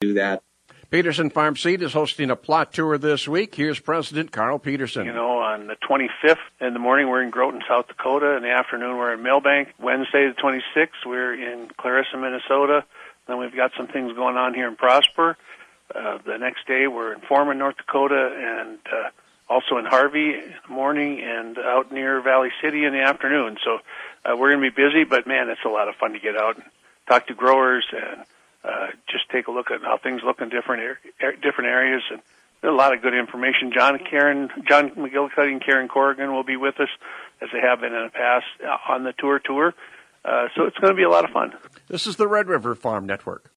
do that. Peterson Farm Seed is hosting a plot tour this week. Here's President Carl Peterson. On the 25th in the morning, we're in Groton, South Dakota. In the afternoon, we're in Millbank. Wednesday, the 26th, we're in Clarissa, Minnesota. Then we've got some things going on here in Prosper. The next day, we're in Foreman, North Dakota, and also in Harvey in the morning and out near Valley City in the afternoon. So we're going to be busy, but, man, it's a lot of fun to get out and talk to growers and just take a look at how things look in different areas. And there's a lot of good information. John McGillicuddy and Karen Corrigan will be with us, as they have been in the past, on the tour. So it's going to be a lot of fun. This is the Red River Farm Network.